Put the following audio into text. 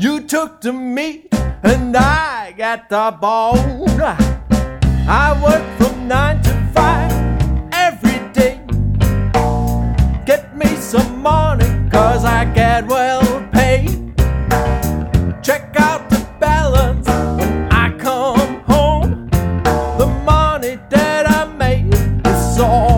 You took the meat and I got the bone. I work from 9 to 5 every day. Get me some money, cause I get well paid. Check out the balance when I come home. The money that I made is all